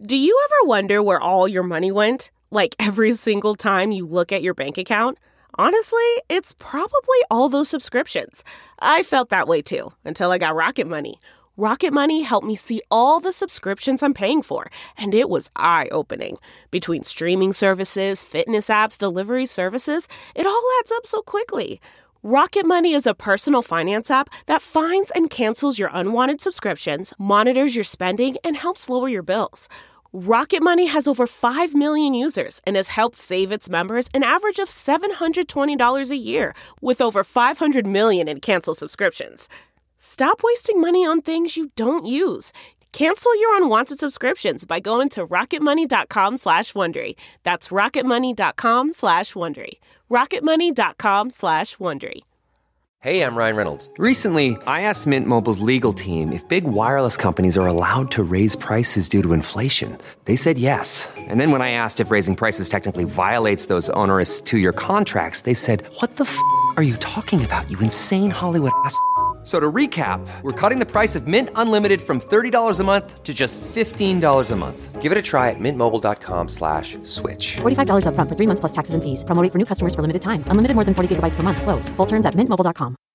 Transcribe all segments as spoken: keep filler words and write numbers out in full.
Do you ever wonder where all your money went? Like every single time you look at your bank account? Honestly, it's probably all those subscriptions. I felt that way too, until I got Rocket Money. Rocket Money helped me see all the subscriptions I'm paying for, and it was eye-opening. Between streaming services, fitness apps, delivery services, it all adds up so quickly. Rocket Money is a personal finance app that finds and cancels your unwanted subscriptions, monitors your spending, and helps lower your bills. Rocket Money has over five million users and has helped save its members an average of seven hundred twenty dollars a year, with over five hundred million in canceled subscriptions. Stop wasting money on things you don't use. Cancel your unwanted subscriptions by going to rocketmoney.com slash Wondery. That's rocketmoney.com slash Wondery. rocketmoney.com slash Wondery. Hey, I'm Ryan Reynolds. Recently, I asked Mint Mobile's legal team if big wireless companies are allowed to raise prices due to inflation. They said yes. And then when I asked if raising prices technically violates those onerous two-year contracts, they said, what the f*** are you talking about, you insane Hollywood ass f- So to recap, we're cutting the price of Mint Unlimited from thirty dollars a month to just fifteen dollars a month. Give it a try at mintmobile.com slash switch. forty-five dollars up front for three months plus taxes and fees. Promo rate for new customers for limited time. Unlimited more than forty gigabytes per month. Slows full terms at mint mobile dot com.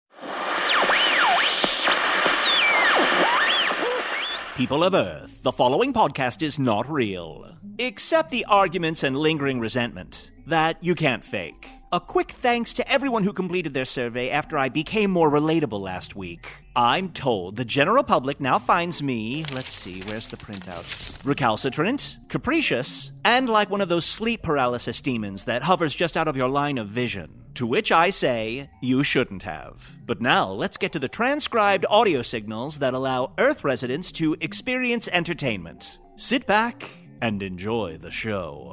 People of Earth, the following podcast is not real. Except the arguments and lingering resentment that you can't fake. A quick thanks to everyone who completed their survey after I became more relatable last week. I'm told the general public now finds me, let's see, where's the printout? Recalcitrant, capricious, and like one of those sleep paralysis demons that hovers just out of your line of vision. To which I say, you shouldn't have. But now, let's get to the transcribed audio signals that allow Earth residents to experience entertainment. Sit back and enjoy the show.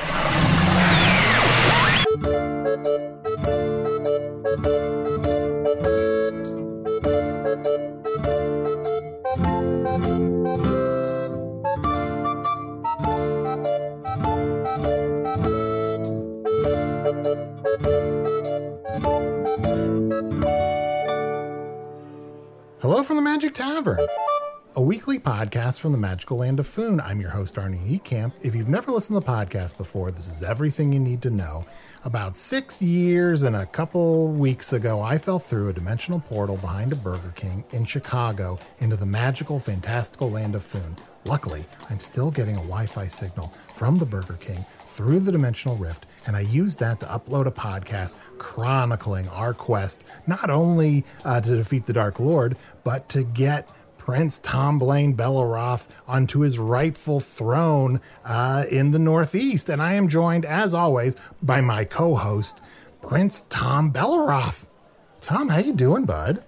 Hello from the Magic Tavern, a weekly podcast from the magical land of Foon. I'm your host, Arnie Ekamp. If you've never listened to the podcast before, this is everything you need to know. About six years and a couple weeks ago, I fell through a dimensional portal behind a Burger King in Chicago into the magical, fantastical land of Foon. Luckily, I'm still getting a Wi-Fi signal from the Burger King through the dimensional rift, and I used that to upload a podcast chronicling our quest, not only uh, to defeat the Dark Lord, but to get Prince Tom Blaine Belleroth onto his rightful throne uh, in the Northeast. And I am joined, as always, by my co-host, Prince Tom Belleroth. Tom, how you doing, bud?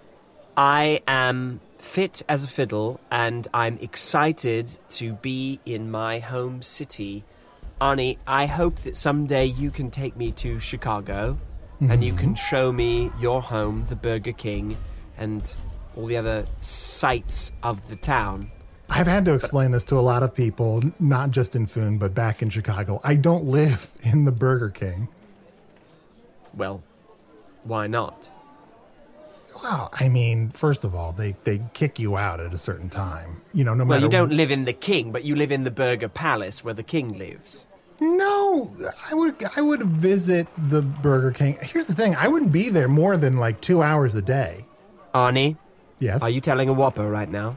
I am fit as a fiddle, and I'm excited to be in my home city. Arnie, I hope that someday you can take me to Chicago, mm-hmm. and you can show me your home, the Burger King, and all the other sights of the town. I've had to explain this to a lot of people, not just in Foon, but back in Chicago. I don't live in the Burger King. Well, why not? Well, I mean, first of all, they, they kick you out at a certain time. You know, no well, matter... Well, you don't live in the King, but you live in the Burger Palace where the King lives. No, I would I would visit the Burger King. Here's the thing. I wouldn't be there more than like two hours a day. Arnie? Yes? Are you telling a whopper right now?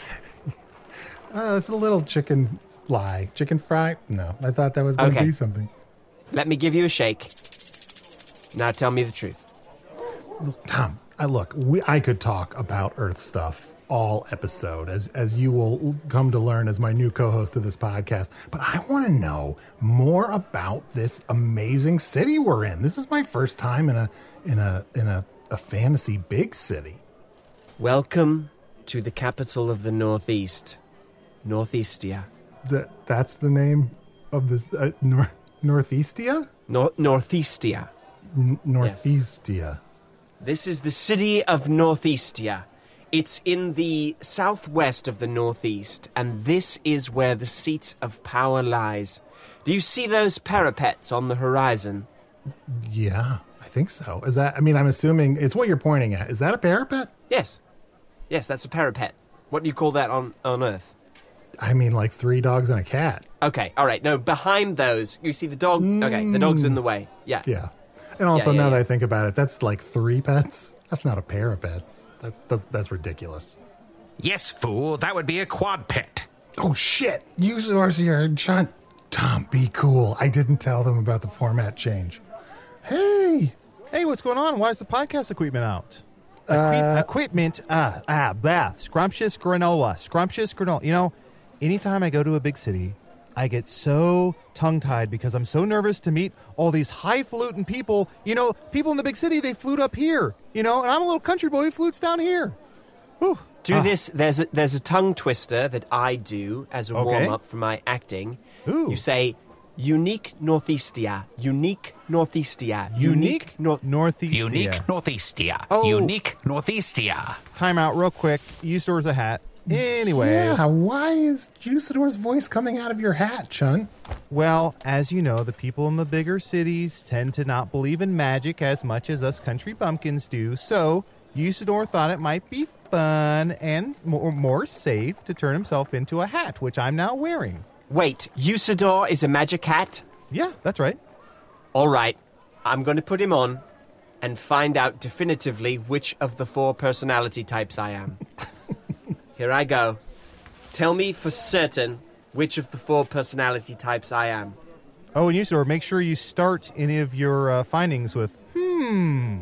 uh, it's a little chicken fly. Chicken fry? No, I thought that was going to okay. be something. Let me give you a shake. Now tell me the truth. Look, Tom, I look, we, I could talk about Earth stuff all episode, as as you will come to learn as my new co-host of this podcast. But I want to know more about this amazing city we're in. This is my first time in a in a in a, a fantasy big city. Welcome to the capital of the Northeast, Northeastia. That that's the name of this uh, nor- Northeastia? Nor- Northeastia. N- Northeastia. Yes. This is the city of Northeastia. It's in the southwest of the Northeast, and this is where the seat of power lies. Do you see those parapets on the horizon? Yeah, I think so. Is that, I mean, I'm assuming it's what you're pointing at. Is that a parapet? Yes. Yes, that's a parapet. What do you call that on, on Earth? I mean, like three dogs and a cat. Okay, all right. No, behind those, you see the dog. Okay, the dog's in the way. Yeah. Yeah. And also, Yeah, yeah, now yeah. that I think about it, that's like three pets. That's not a pair of pets. That, that's, that's ridiculous. Yes, fool, that would be a quad pet. Oh, shit. Usador's here. John, Tom, be cool. I didn't tell them about the format change. Hey. Hey, what's going on? Why is the podcast equipment out? Equi- equipment, ah, ah, blah. Scrumptious granola. Scrumptious granola. You know, anytime I go to a big city, I get so tongue-tied because I'm so nervous to meet all these highfalutin people. You know, people in the big city, they flute up here. You know, and I'm a little country boy who flutes down here. Whew. Do Ah. this. There's a, there's a tongue twister that I do as a Okay. warm-up for my acting. Ooh. You say, unique northeastia, unique northeastia, Unique nor- Northeast. Unique Northeastia. Oh. Unique Northeastia. Time out real quick. Usador's a hat. Anyway. Yeah, why is Usador's voice coming out of your hat, Chun? Well, as you know, the people in the bigger cities tend to not believe in magic as much as us country bumpkins do. So, Usador thought it might be fun and more, more safe to turn himself into a hat, which I'm now wearing. Wait, Usador is a magic hat? Yeah, that's right. All right, I'm going to put him on and find out definitively which of the four personality types I am. Here I go. Tell me for certain which of the four personality types I am. Oh, and Usador, make sure you start any of your uh, findings with, hmm.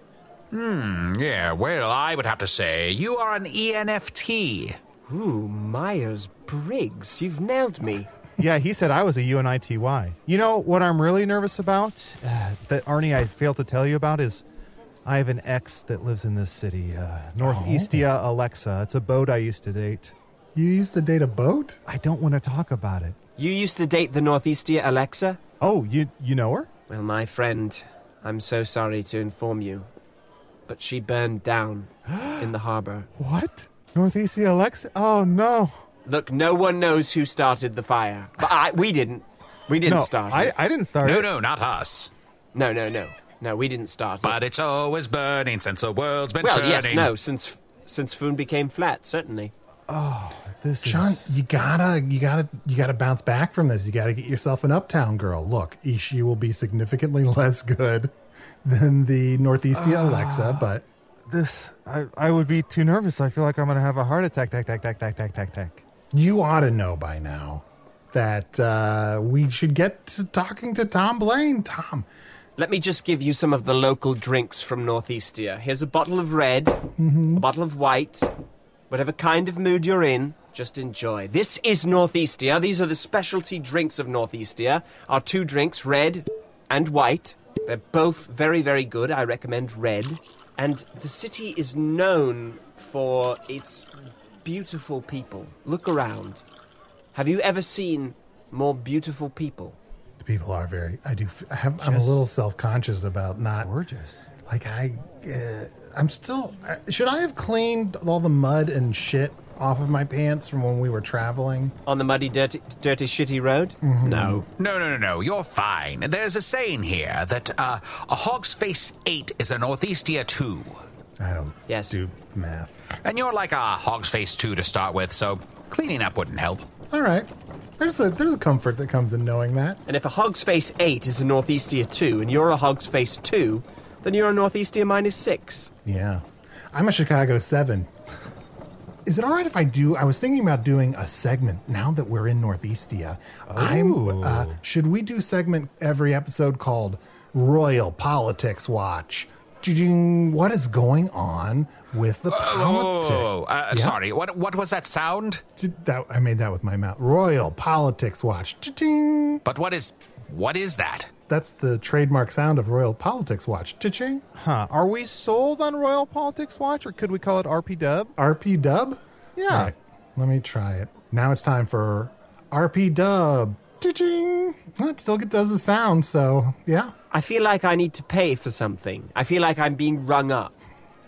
Hmm, yeah, well, I would have to say you are an E N F T. Ooh, Myers-Briggs, you've nailed me. Yeah, he said I was a U N I T Y. You know what I'm really nervous about? Uh, that, Arnie, I failed to tell you about is I have an ex that lives in this city, uh, Northeastia Alexa. It's a boat I used to date. You used to date a boat? I don't want to talk about it. You used to date the Northeastia Alexa? Oh, you you know her? Well, my friend, I'm so sorry to inform you, but she burned down in the harbor. What? Northeastia Alexa? Oh, no. Look, no one knows who started the fire. But I, we didn't. We didn't no, start I, it. I didn't start No, it. no, not us. No, no, no. No, we didn't start But it. it's always burning since the world's been Well, turning. yes, no, since since Foon became flat, certainly. This John, is... you gotta, you gotta, you gotta bounce back from this. You gotta get yourself an uptown girl. Look, Ishi will be significantly less good than the Northeastia Alexa, but This... I, I would be too nervous. I feel like I'm going to have a heart attack, tack, tack, tack, tack, tack, tack, tack. you ought to know by now that uh, we should get to talking to Tom Blaine. Tom, Let me just give you some of the local drinks from Northeastia. Here's a bottle of red, a bottle of white. Whatever kind of mood you're in, just enjoy. This is Northeastia. These are the specialty drinks of Northeastia. Our two drinks, red and white. They're both very, very good. I recommend red. And the city is known for its beautiful people. Look around. Have you ever seen more beautiful people? the people are very. I do. I have, I'm a Just little self conscious about not. Gorgeous. Like I, uh, I'm still. Uh, should I have cleaned all the mud and shit off of my pants from when we were traveling? On the muddy, dirty, dirty, shitty road? No. No, no, no, no, you're fine. There's a saying here that uh, a hog's face eight is a Northeastia two. I don't Yes. do math. And you're like a hog's face two to start with, so cleaning up wouldn't help. All right. There's a there's a comfort that comes in knowing that. And if a Hog's Face eight is a Northeastia two and you're a Hog's Face two, then you're a Northeastia minus six. Yeah. I'm a Chicago seven. Is it all right if I do? I was thinking about doing a segment now that we're in Northeastia. I'm. Uh, should we do segment every episode called Royal Politics Watch? Jing, what is going on with the politics? Oh, uh, Yeah? sorry. What what was that sound? Did that, I made that with my mouth. Royal Politics Watch. Cha-ching. But what is what is that? That's the trademark sound of Royal Politics Watch. Cha-ching. Huh. Are we sold on Royal Politics Watch, or could we call it R P Dub? R P Dub? Yeah. All right, let me try it. Now it's time for R P Dub. Cha-ching. Well, it still does the sound, so yeah. I feel like I need to pay for something. I feel like I'm being rung up.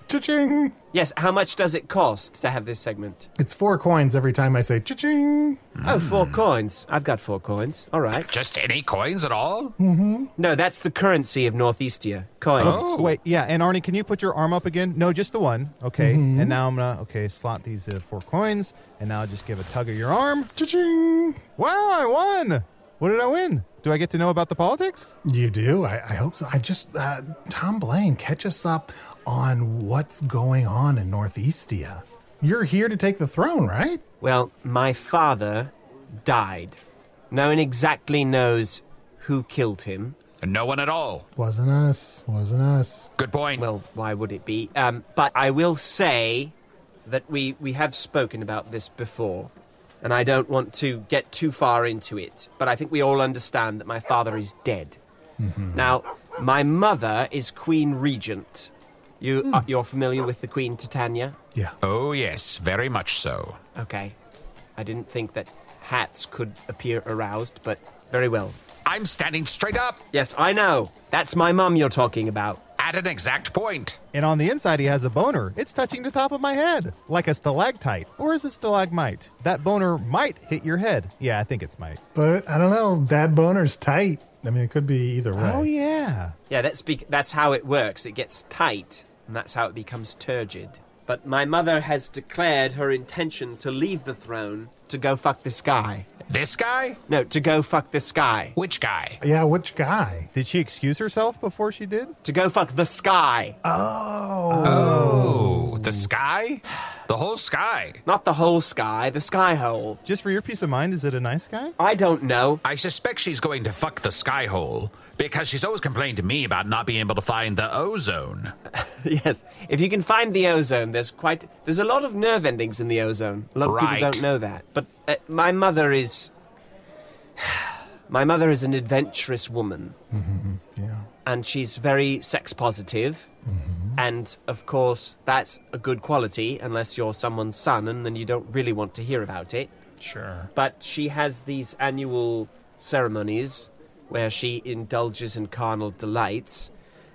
Cha-ching! Yes, how much does it cost to have this segment? It's four coins every time I say cha-ching. Oh, four coins. I've got four coins. All right. Just any coins at all? Mm-hmm. No, that's the currency of Northeastia. Coins. Oh. Wait, yeah, and Arnie, can you put your arm up again? No, just the one. Okay, Mhm. and now I'm gonna okay slot these uh, four coins, and now just give a tug of your arm. Cha-ching! Wow, I won! What did I win? Do I get to know about the politics? You do? I, I hope so. I just, uh, Tom Blaine, catch us up on what's going on in Northeastia. You're here to take the throne, right? Well, my father died. No one exactly knows who killed him. No one at all. Wasn't us. Wasn't us. Good point. Well, why would it be? Um, but I will say that we, we have spoken about this before, and I don't want to get too far into it, but I think we all understand that my father is dead. Mm-hmm. Now, my mother is Queen Regent. You, Hmm. uh, you're familiar with the Queen Titania? Yeah. Oh, yes, very much so. Okay. I didn't think that hats could appear aroused, but very well. I'm standing straight up. Yes, I know. That's my mum you're talking about. At an exact point. And on the inside, he has a boner. It's touching the top of my head, like a stalactite. Or is it stalagmite? That boner might hit your head. Yeah, I think it's might. But, I don't know, that boner's tight. I mean, it could be either way. Oh, yeah. Yeah, that's bec- that's how it works. It gets tight, and that's how it becomes turgid. But my mother has declared her intention to leave the throne to go fuck this guy. This guy? No, to go fuck this guy. Which guy? Yeah, which guy? Did she excuse herself before she did? To go fuck the sky. Oh. Oh, the sky? The whole sky? Not the whole sky, the sky hole. Just for your peace of mind, is it a nice guy? I don't know. I suspect she's going to fuck the sky hole because she's always complained to me about not being able to find the ozone. Yes, if you can find the ozone, there's quite there's a lot of nerve endings in the ozone. A lot of Right. people don't know that. But uh, my mother is my mother is an adventurous woman. Mm-hmm. Yeah. And she's very sex positive. Mm-hmm. And of course, that's a good quality unless you're someone's son, and then you don't really want to hear about it. Sure. But she has these annual ceremonies where she indulges in carnal delights,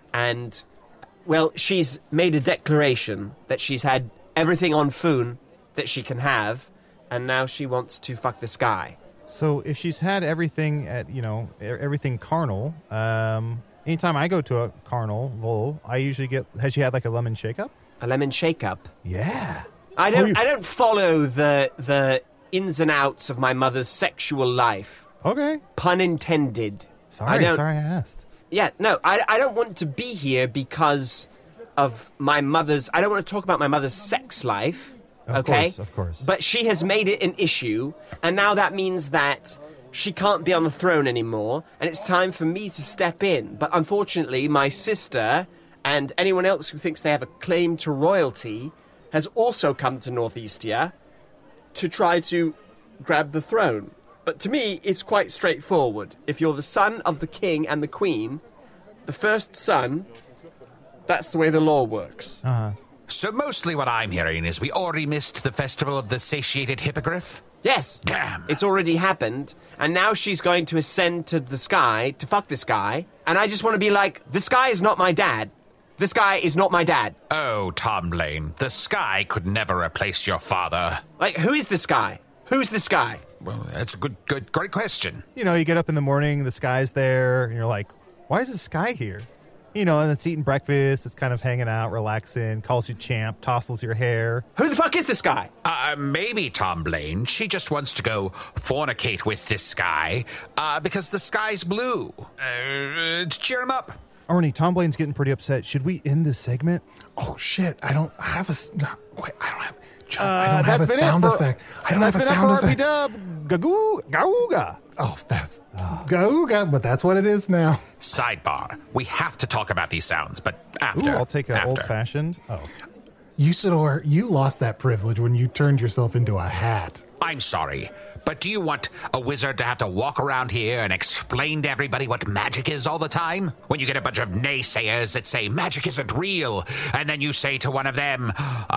and well, she's made a declaration that she's had everything on Foon that she can have, and now she wants to fuck this guy. So if she's had everything at, you know, e- everything carnal, um, anytime I go to a carnival, I usually get, has she had like a lemon shake-up? A lemon shake-up? Yeah. I don't Oh, you- I don't follow the the ins and outs of my mother's sexual life. Okay. Pun intended. I Sorry, don't- sorry I asked. Yeah, no, I, I don't want to be here because of my mother's... I don't want to talk about my mother's sex life, Of okay? course, of course. But she has made it an issue, and now that means that she can't be on the throne anymore, and it's time for me to step in. But unfortunately, my sister and anyone else who thinks they have a claim to royalty has also come to Northeastia to try to grab the throne. But to me, it's quite straightforward. If you're the son of the king and the queen, the first son, that's the way the law works. Uh-huh. So mostly what I'm hearing is we already missed the festival of the satiated hippogriff? Yes. Damn. It's already happened, and now she's going to ascend to the sky to fuck this guy, and I just want to be like, this guy is not my dad. This guy is not my dad. Oh, Tom Blaine, the sky could never replace your father. Like, who is this guy? Who's this guy? Well, that's a good, good, great question. You know, you get up in the morning, the sky's there, and you're like, why is the sky here? You know, and it's eating breakfast, it's kind of hanging out, relaxing, calls you champ, tousles your hair. Who the fuck is this guy? Uh, maybe, Tom Blaine, she just wants to go fornicate with this sky, uh, because the sky's blue. Uh, to cheer him up. Arnie, Tom Blaine's getting pretty upset. Should we end this segment? Oh, shit. I don't have a... s- no, wait, I don't have... Chuck, Uh, I don't have that's a been it sound for- effect. I don't have That's a been it sound for R P effect. Dub. Gagoo, gauga. Oh, that's... Gauga, but that's what it is now. Sidebar. We have to talk about these sounds, but after. Ooh, I'll take an after. old-fashioned. Oh. Usador, you lost that privilege when you turned yourself into a hat. I'm sorry, but do you want a wizard to have to walk around here and explain to everybody what magic is all the time? When you get a bunch of naysayers that say magic isn't real, and then you say to one of them,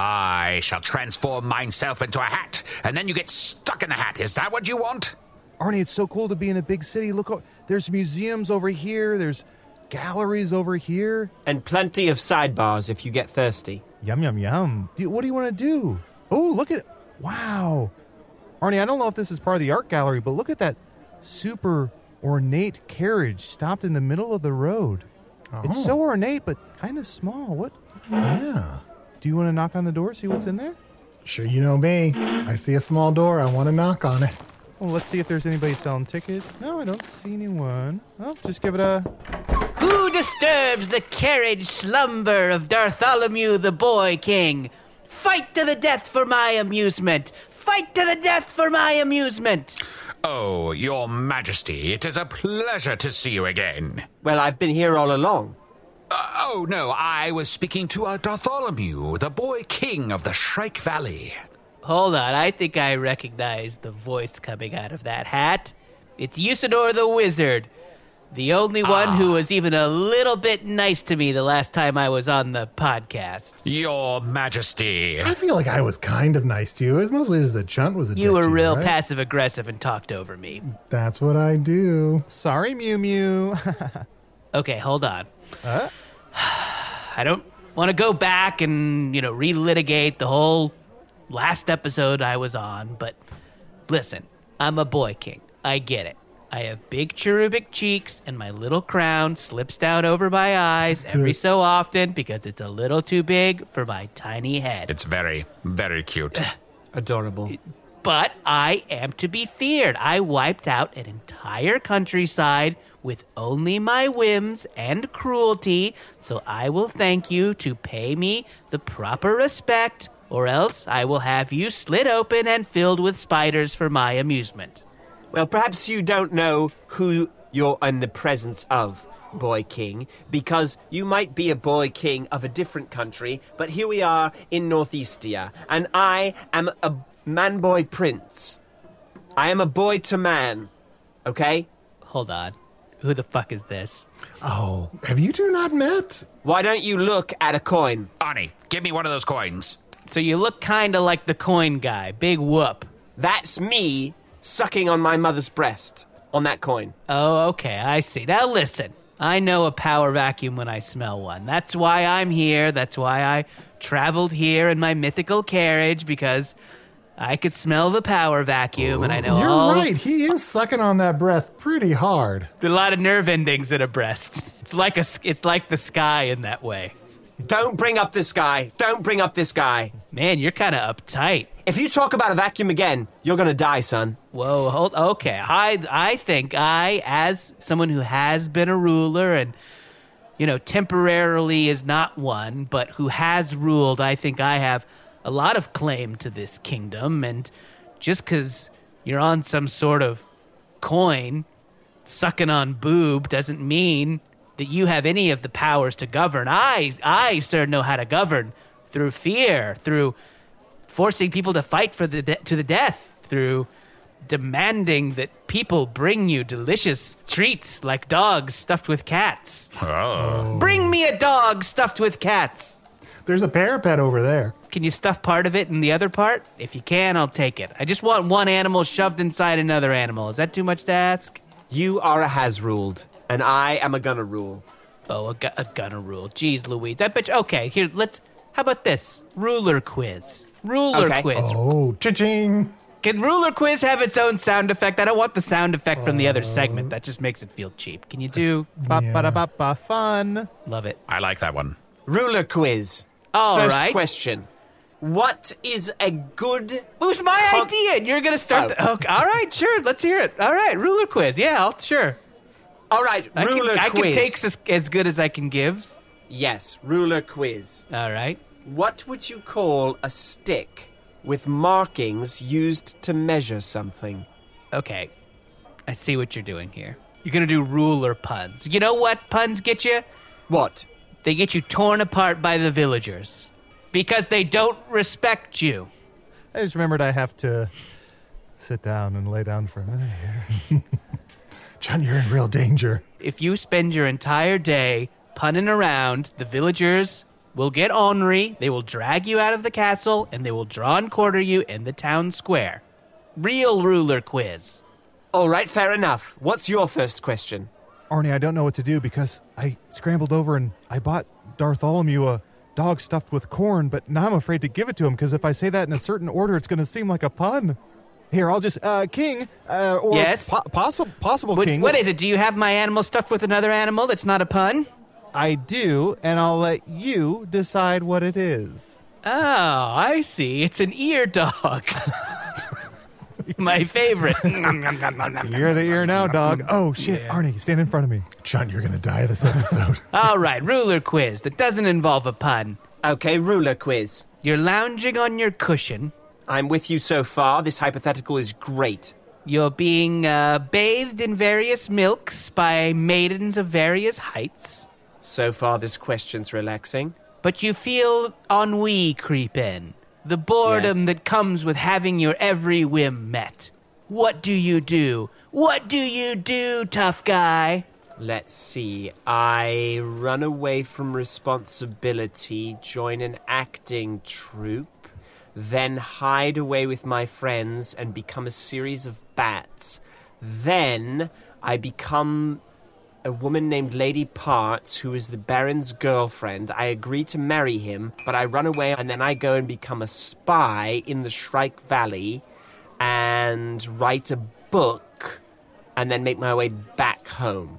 I shall transform myself into a hat, and then you get stuck in a hat. Is that what you want? Arnie, it's so cool to be in a big city. Look, o- there's museums over here. There's galleries over here. And plenty of sidebars if you get thirsty. Yum, yum, yum. Do, what do you want to do? Oh, look at... Wow. Arnie, I don't know if this is part of the art gallery, but look at that super ornate carriage stopped in the middle of the road. Oh. It's so ornate, but kind of small. What? Yeah. Do you want to knock on the door, see what's in there? Sure, you know me. I see a small door. I want to knock on it. Well, let's see if there's anybody selling tickets. No, I don't see anyone. Oh, just give it a... Who disturbs the carriage slumber of Bartholomew the Boy King? Fight to the death for my amusement! Fight to the death for my amusement! Oh, your majesty, it is a pleasure to see you again. Well, I've been here all along. Uh, oh, no, I was speaking to uh, Bartholomew, the Boy King of the Shrike Valley. Hold on, I think I recognize the voice coming out of that hat. It's Usador the Wizard, the only one ah. who was even a little bit nice to me the last time I was on the podcast. Your majesty. I feel like I was kind of nice to you. It was mostly just that Chunt was a You dick were to real right? passive-aggressive and talked over me. That's what I do. Sorry, Mew Mew. Okay, hold on. Uh? I don't want to go back and, you know, relitigate the whole last episode I was on, but listen, I'm a boy king. I get it. I have big cherubic cheeks, and my little crown slips down over my eyes every so often because it's a little too big for my tiny head. It's very, very cute. Adorable. But I am to be feared. I wiped out an entire countryside with only my whims and cruelty, so I will thank you to pay me the proper respect, or else I will have you slit open and filled with spiders for my amusement. Well, perhaps you don't know who you're in the presence of, Boy King, because you might be a Boy King of a different country, but here we are in Northeastia, and I am a man-boy prince. I am a boy to man, okay? Hold on. Who the fuck is this? Oh, have you two not met? Why don't you look at a coin? Arnie, give me one of those coins. So you look kind of like the coin guy. Big whoop. That's me sucking on my mother's breast on that coin. Oh, okay, I see. Now listen, I know a power vacuum when I smell one. That's why I'm here. That's why I traveled here in my mythical carriage, because I could smell the power vacuum, and I know You're all... right. He is sucking on that breast pretty hard. There's a lot of nerve endings in a breast. It's like a, it's like the sky in that way. Don't bring up this guy. Don't bring up this guy. Man, you're kind of uptight. If you talk about a vacuum again, you're going to die, son. Whoa, hold, okay. I, I think I, as someone who has been a ruler and, you know, temporarily is not one, but who has ruled, I think I have a lot of claim to this kingdom. And just because you're on some sort of coin sucking on boob doesn't mean that you have any of the powers to govern. I, I, sir, know how to govern through fear, through forcing people to fight for the de- to the death, through demanding that people bring you delicious treats like dogs stuffed with cats. Oh. Bring me a dog stuffed with cats. There's a parapet over there. Can you stuff part of it in the other part? If you can, I'll take it. I just want one animal shoved inside another animal. Is that too much to ask? You are a has-ruled, and I am a gonna rule. Oh, a, gu- a gonna rule. Jeez Louise. I bet you, okay, here, let's, how about this? Ruler quiz. Ruler Okay. quiz. Oh, cha-ching. Can Ruler Quiz have its own sound effect? I don't want the sound effect from the other segment. That just makes it feel cheap. Can you do? Ba-ba-da-ba-ba, fun. Love it. I like that one. Ruler quiz. All First right. question. What is a good... It was my Con- idea, and you're going to start... Oh. The, okay, all right, sure. Let's hear it. All right, Ruler Quiz. Yeah, I'll, sure. All right, I ruler can, I can quiz. take as, as good as I can give. Yes, ruler quiz. All right. What would you call a stick with markings used to measure something? Okay. I see what you're doing here. You're going to do ruler puns. You know what puns get you? What? They get you torn apart by the villagers because they don't respect you. I just remembered I have to sit down and lay down for a minute here. John, you're in real danger. If you spend your entire day punning around, the villagers will get ornery, they will drag you out of the castle, and they will draw and quarter you in the town square. Real ruler quiz. All right, fair enough. What's your first question? Arnie, I don't know what to do because I scrambled over and I bought Bartholomew a dog stuffed with corn, but now I'm afraid to give it to him because if I say that in a certain order, it's going to seem like a pun. Here, I'll just, uh, King, uh, or yes? po- possible, possible what, King. What is it? Do you have my animal stuffed with another animal that's not a pun? I do, and I'll let you decide what it is. Oh, I see. It's an ear dog. My favorite. You're the ear now, dog. Oh, shit. Yeah. Arnie, stand in front of me. John, you're going to die this episode. All right, ruler quiz that doesn't involve a pun. Okay, ruler quiz. You're lounging on your cushion. I'm with you so far. This hypothetical is great. You're being uh, bathed in various milks by maidens of various heights. So far, this question's relaxing. But you feel ennui creep in. The boredom Yes. that comes with having your every whim met. What do you do? What do you do, tough guy? Let's see. I run away from responsibility, join an acting troupe, then hide away with my friends and become a series of bats. Then I become a woman named Lady Parts, who is the Baron's girlfriend. I agree to marry him, but I run away and then I go and become a spy in the Shrike Valley and write a book and then make my way back home.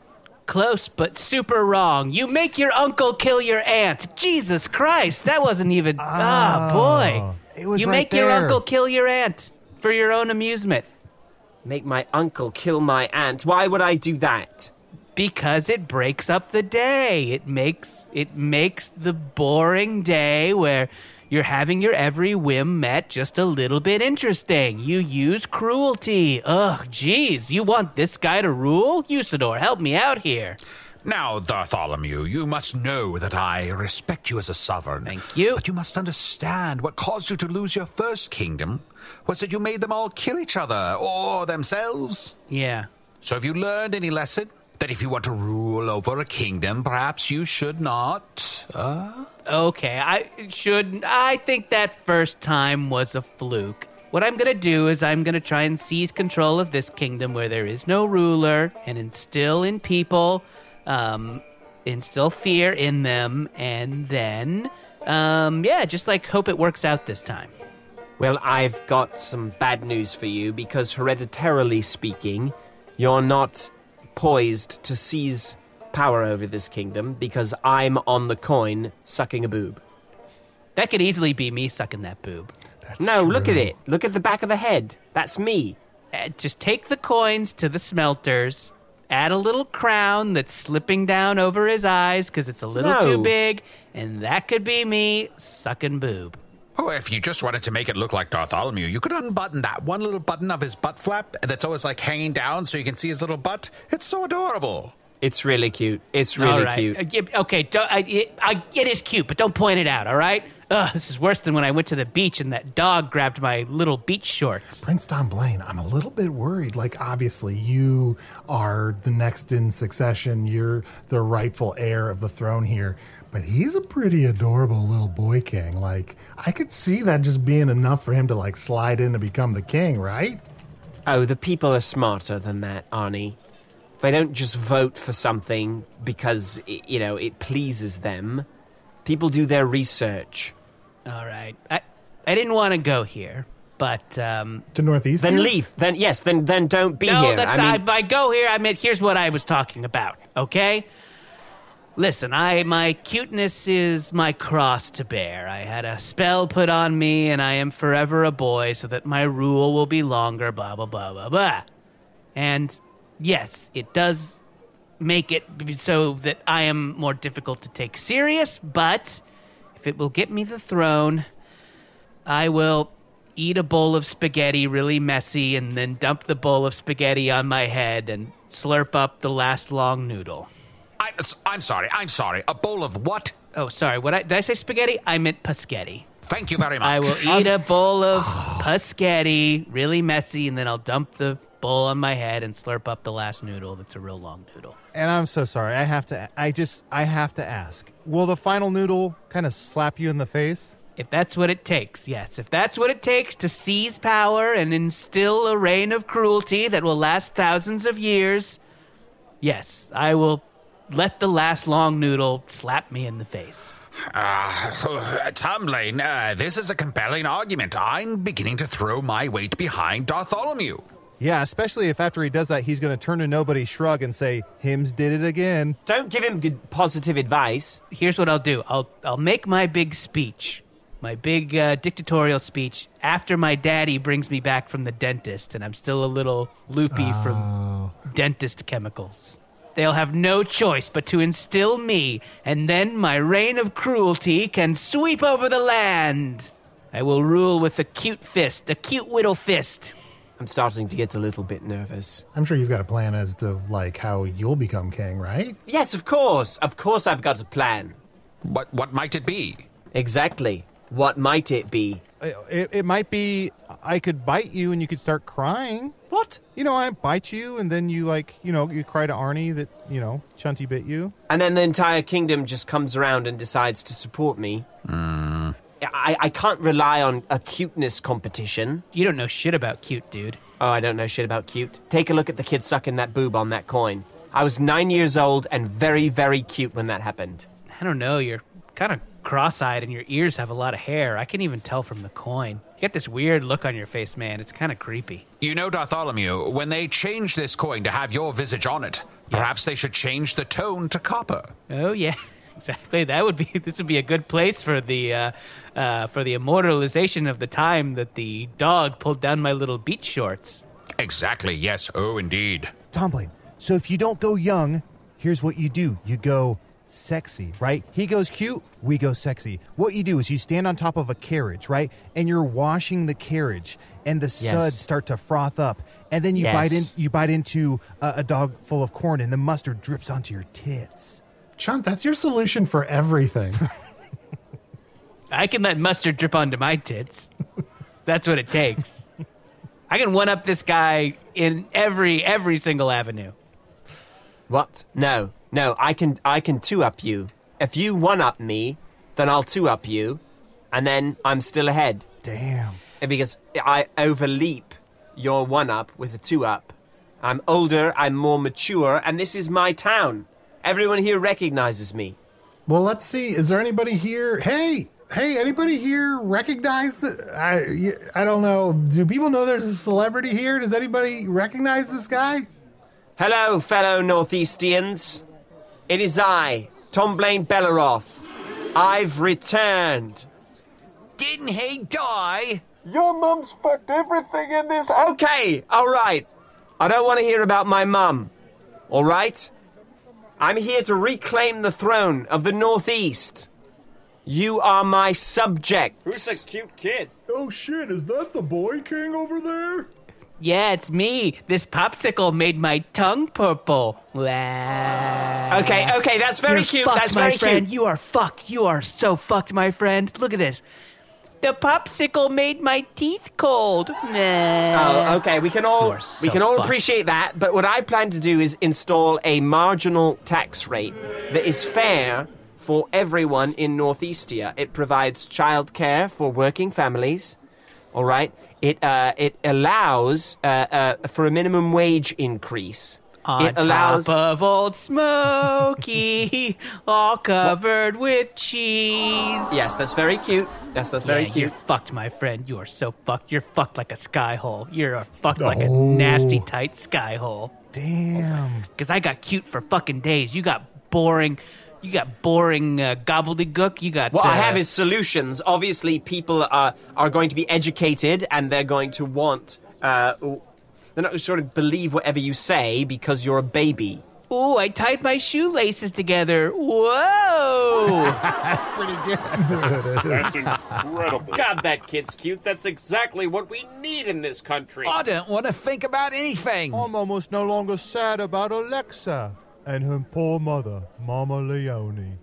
Close, but super wrong. You make your uncle kill your aunt. Jesus Christ, that wasn't even... Oh, ah, boy. It was you right make your there. uncle kill your aunt for your own amusement. Make my uncle kill my aunt? Why would I do that? Because it breaks up the day. It makes it makes the boring day where you're having your every whim met just a little bit interesting. You use cruelty. Ugh, geez, you want this guy to rule? Usador, help me out here. Now, Bartholomew, you must know that I respect you as a sovereign. Thank you. But you must understand what caused you to lose your first kingdom was that you made them all kill each other or themselves. Yeah. So have you learned any lesson? That if you want to rule over a kingdom, perhaps you should not, uh? Okay, I should... I think that first time was a fluke. What I'm going to do is I'm going to try and seize control of this kingdom where there is no ruler and instill in people, um, instill fear in them, and then, um, yeah, just like hope it works out this time. Well, I've got some bad news for you because hereditarily speaking, you're not poised to seize power over this kingdom because I'm on the coin sucking a boob. That could easily be me sucking that boob. That's no, true. look at it. Look at the back of the head. That's me. Uh, just take the coins to the smelters, add a little crown that's slipping down over his eyes because it's a little No. too big, and that could be me sucking boob. Oh, if you just wanted to make it look like Bartholomew, you could unbutton that one little button of his butt flap that's always like hanging down so you can see his little butt. It's so adorable. It's really cute. It's really all right. cute. Uh, yeah, okay, don't, I, it, I, it is cute, but don't point it out, all right? Ugh, this is worse than when I went to the beach and that dog grabbed my little beach shorts. Prince Don Blaine, I'm a little bit worried. Like, obviously, you are the next in succession. You're the rightful heir of the throne here. But he's a pretty adorable little boy king. Like, I could see that just being enough for him to, like, slide in and become the king, right? Oh, the people are smarter than that, Arnie. They don't just vote for something because, you know, it pleases them. People do their research. All right. I, I didn't want to go here, but... Um, to Northeast Then here? leave. Then, yes, then then don't be no, here. that's I not... mean, By go here, I meant here's what I was talking about, okay? Listen, I my cuteness is my cross to bear. I had a spell put on me, and I am forever a boy, so that my rule will be longer, blah, blah, blah, blah, blah. And, yes, it does make it so that I am more difficult to take serious, but if it will get me the throne, I will eat a bowl of spaghetti really messy and then dump the bowl of spaghetti on my head and slurp up the last long noodle. I'm, I'm sorry, I'm sorry. A bowl of what? Oh, sorry. What I, did I say spaghetti? I meant paschetti. Thank you very much. I will eat a bowl of paschetti, really messy, and then I'll dump the bowl on my head and slurp up the last noodle that's a real long noodle. And I'm so sorry. I have to. I just. I have to ask. Will the final noodle kind of slap you in the face? If that's what it takes, yes. If that's what it takes to seize power and instill a reign of cruelty that will last thousands of years, yes, I will let the last long noodle slap me in the face. Uh, Tumbling, uh, this is a compelling argument. I'm beginning to throw my weight behind Bartholomew. Yeah, especially if after he does that, he's going to turn to nobody, shrug, and say, Hims did it again. Don't give him good positive advice. Here's what I'll do. I'll I'll make my big speech, my big uh, dictatorial speech, after my daddy brings me back from the dentist, and I'm still a little loopy Oh. from dentist chemicals. They'll have no choice but to instill me, and then my reign of cruelty can sweep over the land. I will rule with a cute fist, a cute whittle fist. I'm starting to get a little bit nervous. I'm sure you've got a plan as to, like, how you'll become king, right? Yes, of course. Of course I've got a plan. What, what might it be? Exactly. What might it be? It, it might be I could bite you and you could start crying. What? You know, I bite you and then you, like, you know, you cry to Arnie that, you know, Chunty bit you. And then the entire kingdom just comes around and decides to support me. Mm. I, I can't rely on a cuteness competition. You don't know shit about cute, dude. Oh, I don't know shit about cute. Take a look at the kid sucking that boob on that coin. I was nine years old and very, very cute when that happened. I don't know, you're kind of cross-eyed and your ears have a lot of hair. I can even tell from the coin. You get this weird look on your face, man. It's kind of creepy. You know, Bartholomew, when they change this coin to have your visage on it, perhaps they should change the tone to copper. Oh, yeah. Exactly. That would be. This would be a good place for the uh, uh, for the immortalization of the time that the dog pulled down my little beach shorts. Exactly. Yes. Oh, indeed. Tumbling. So if you don't go young, here's what you do. You go sexy, right? He goes cute, we go sexy. What you do is you stand on top of a carriage, right? And you're washing the carriage, and the Yes. suds start to froth up, and then you Yes. bite in. You bite into a, a dog full of corn, and the mustard drips onto your tits. Chunt, that's your solution for everything. I can let mustard drip onto my tits. That's what it takes. I can one-up this guy in every every single avenue. What? No. No, I can I can two-up you. If you one-up me, then I'll two-up you, and then I'm still ahead. Damn. Because I overleap your one-up with a two-up. I'm older, I'm more mature, and this is my town. Everyone here recognizes me. Well, let's see. Is there anybody here? Hey, hey, anybody here recognize the... I, I don't know. Do people know there's a celebrity here? Does anybody recognize this guy? Hello, fellow Northeastians. It is I, Tom Blaine Belleroth. I've returned. Didn't he die? Your mum's fucked everything in this... Okay, all right. I don't want to hear about my mum. All right? I'm here to reclaim the throne of the Northeast. You are my subjects. Who's the cute kid? Oh, shit. Is that the boy king over there? Yeah, it's me. This popsicle made my tongue purple. Wow. Okay, okay, that's very You're cute. Fucked, That's my very friend. cute. You are fucked. You are so fucked, my friend. Look at this. The popsicle made my teeth cold. Nah. Oh, okay. We can all You are so we can all fucked. appreciate that. But what I plan to do is install a marginal tax rate that is fair for everyone in Northeastia. It provides childcare for working families. All right. It uh, it allows uh, uh, for a minimum wage increase. On it allows. top of Old Smoky, all covered with cheese. Yes, that's very cute. Yes, that's very Yeah, cute. You're fucked, my friend. You are so fucked. You're fucked like a sky hole. You're a fucked like a Oh. nasty, tight sky hole. Damn. Because I got cute for fucking days. You got boring. You got boring uh, gobbledygook. You got. What uh, I have is solutions. Obviously, people are are going to be educated, and they're going to want. Uh, they're not going to sort of believe whatever you say because you're a baby. Ooh, I tied my shoelaces together. Whoa! That's pretty good. That's incredible. God, that kid's cute. That's exactly what we need in this country. I don't want to think about anything. I'm almost no longer sad about Alexa and her poor mother, Mama Leone.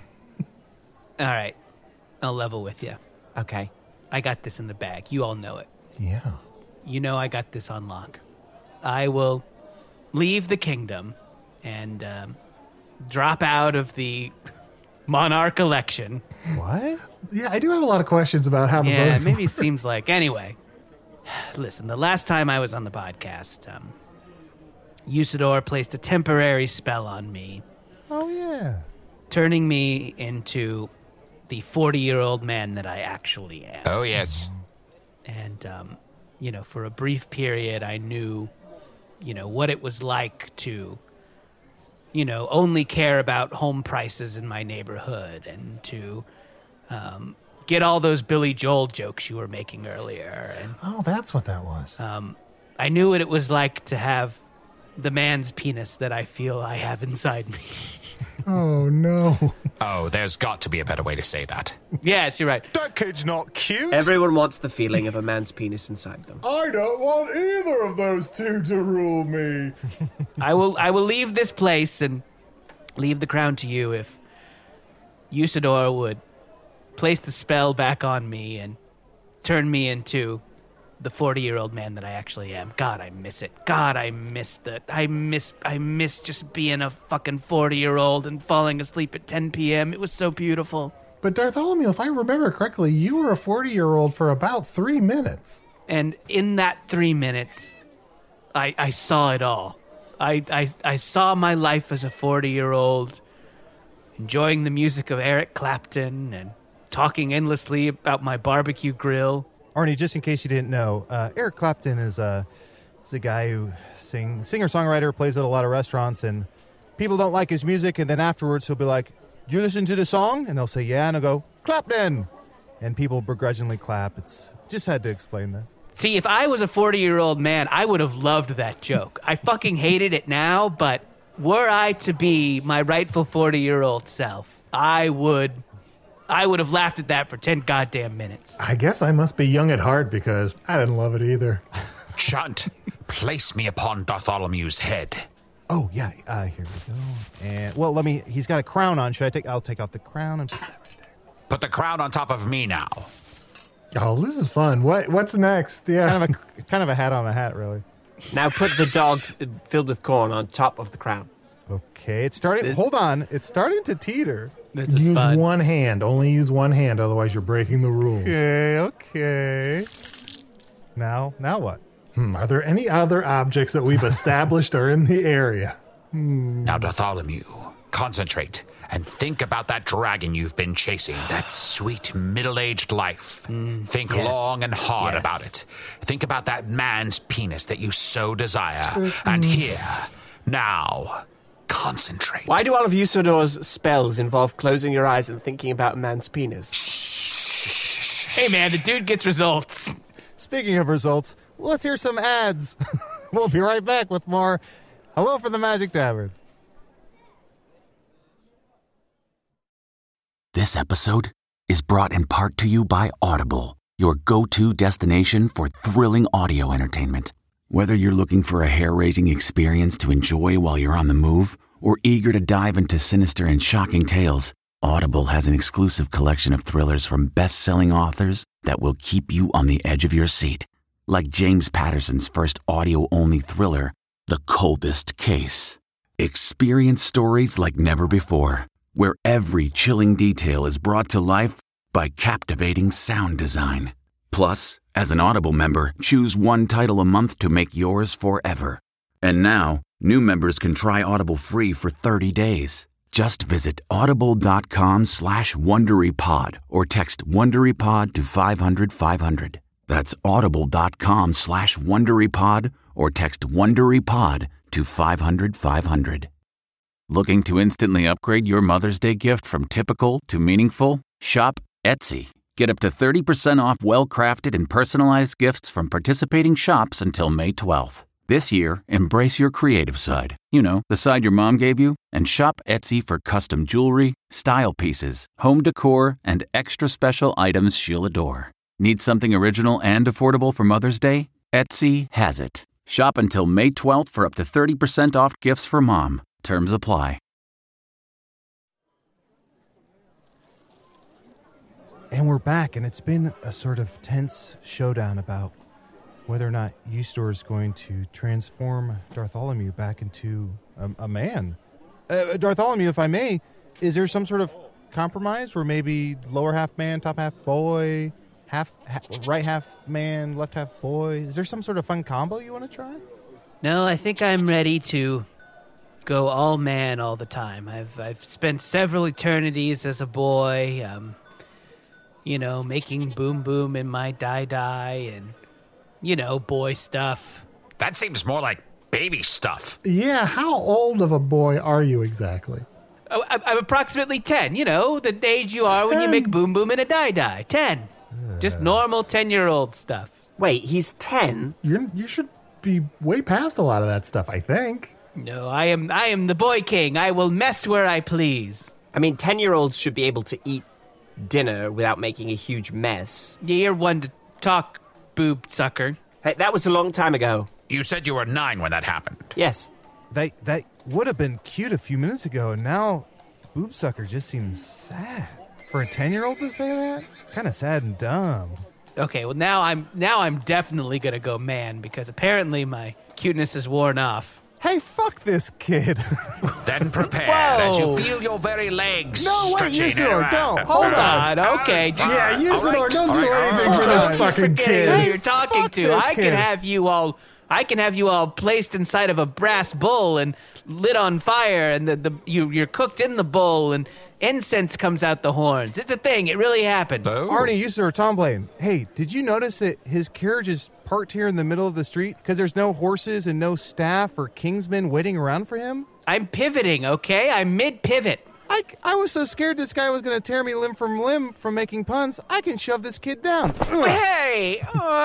All right, I'll level with you. Okay. I got this in the bag. You all know it. Yeah. You know I got this on lock. I will leave the kingdom and um, drop out of the monarch election. What? Yeah, I do have a lot of questions about how the Yeah, voting maybe it seems like. Anyway, listen, the last time I was on the podcast, um, Usador placed a temporary spell on me, Oh, yeah. turning me into the forty-year-old man that I actually am. Oh, yes. And, um, you know, for a brief period, I knew, you know, what it was like to, you know, only care about home prices in my neighborhood and to um, get all those Billy Joel jokes you were making earlier. And, oh, that's what that was. Um, I knew what it was like to have the man's penis that I feel I have inside me. Oh, no. Oh, there's got to be a better way to say that. Yes, you're right. That kid's not cute. Everyone wants the feeling of a man's penis inside them. I don't want either of those two to rule me. I will I will leave this place and leave the crown to you if Usador would place the spell back on me and turn me into the forty-year-old man that I actually am. God, I miss it. God, I miss the... I miss I miss just being a fucking forty-year-old and falling asleep at ten p.m. It was so beautiful. But Bartholomew, if I remember correctly, you were a forty-year-old for about three minutes. And in that three minutes, I I saw it all. I, I, I saw my life as a forty-year-old, enjoying the music of Eric Clapton and talking endlessly about my barbecue grill. Arnie, just in case you didn't know, uh, Eric Clapton is a, is a guy who sing, singer-songwriter, plays at a lot of restaurants, and people don't like his music, and then afterwards he'll be like, "Did you listen to the song?" And they'll say, "Yeah," and I'll go, "Clapton!" And people begrudgingly clap. It's just had to explain that. See, if I was a forty-year-old man, I would have loved that joke. I fucking hated it now, but were I to be my rightful forty-year-old self, I would... I would have laughed at that for ten goddamn minutes. I guess I must be young at heart because I didn't love it either. Chunt, place me upon Bartholomew's head. Oh, yeah, uh, here we go. And, well, let me, he's got a crown on. Should I take, I'll take off the crown and put that right there. Put the crown on top of me now. Oh, this is fun. What? What's next? Yeah. Kind of a, kind of a hat on a hat, really. Now put the dog filled with corn on top of the crown. Okay, it's starting, this, hold on, it's starting to teeter. This is use fun. one hand. Only use one hand, otherwise you're breaking the rules. Okay, okay. Now, now what? Hmm, are there any other objects that we've established are in the area? Hmm. Now, Bartholomew, concentrate and think about that dragon you've been chasing, that sweet middle-aged life. Mm, think yes. long and hard yes. about it. Think about that man's penis that you so desire. Mm-hmm. And here, now... concentrate. Why do all of Usador's spells involve closing your eyes and thinking about a man's penis? Hey, man, the dude gets results. Speaking of results, let's hear some ads. We'll be right back with more Hello from the Magic Tavern. This episode is brought in part to you by Audible, your go-to destination for thrilling audio entertainment. Whether you're looking for a hair-raising experience to enjoy while you're on the move or eager to dive into sinister and shocking tales, Audible has an exclusive collection of thrillers from best-selling authors that will keep you on the edge of your seat. Like James Patterson's first audio-only thriller, The Coldest Case. Experience stories like never before, where every chilling detail is brought to life by captivating sound design. Plus, as an Audible member, choose one title a month to make yours forever. And now, new members can try Audible free for thirty days. Just visit audible.com slash WonderyPod or text WonderyPod to five hundred five hundred. That's audible.com slash WonderyPod or text WonderyPod to five hundred five hundred. Looking to instantly upgrade your Mother's Day gift from typical to meaningful? Shop Etsy. Get up to thirty percent off well-crafted and personalized gifts from participating shops until May twelfth. This year, embrace your creative side. You know, the side your mom gave you. And shop Etsy for custom jewelry, style pieces, home decor, and extra special items she'll adore. Need something original and affordable for Mother's Day? Etsy has it. Shop until May twelfth for up to thirty percent off gifts for mom. Terms apply. And we're back, and it's been a sort of tense showdown about whether or not Usador is going to transform Bartholomew back into a, a man. Uh, Bartholomew, if I may, is there some sort of compromise where maybe lower half man, top half boy, half, half right half man, left half boy? Is there some sort of fun combo you want to try? No, I think I'm ready to go all man all the time. I've I've spent several eternities as a boy. Um, you know, making boom boom in my die-die and, you know, boy stuff. That seems more like baby stuff. Yeah, how old of a boy are you exactly? Oh, I'm I'm approximately ten, you know, the age you are when you make boom boom in a die-die. ten. Just normal ten-year-old stuff. Wait, he's ten? You're, you should be way past a lot of that stuff, I think. No, I am I am the boy king. I will mess where I please. I mean, ten-year-olds should be able to eat dinner without making a huge mess. Yeah, you're one to talk, boob sucker. Hey, that was a long time ago. You said you were nine when that happened. Yes. That, that would have been cute a few minutes ago, and now boob sucker just seems sad. For a ten-year-old to say that? Kind of sad and dumb. Okay, well now I'm now I'm definitely gonna go man because apparently my cuteness is worn off. Hey, fuck this kid. Then prepare Whoa. as you feel your very legs No, wait, stretching Usador, around. don't. Hold Hold on, on. okay. Fine, Yeah, fine. Usador, All right, don't all do right, anything all for right. this fucking Forgetting kid. who you're talking Fuck to. this I kid. can have you all. I can have you all placed inside of a brass bowl and lit on fire, and the, the you you're cooked in the bowl, and incense comes out the horns. It's a thing. It really happened. Oh. Arnie, Usador, Tom Blaine. Hey, did you notice that his carriage is parked here in the middle of the street? Because there's no horses and no staff or kingsmen waiting around for him? I'm pivoting, okay? I'm mid-pivot. I, I was so scared this guy was going to tear me limb from limb from making puns, I can shove this kid down. Hey!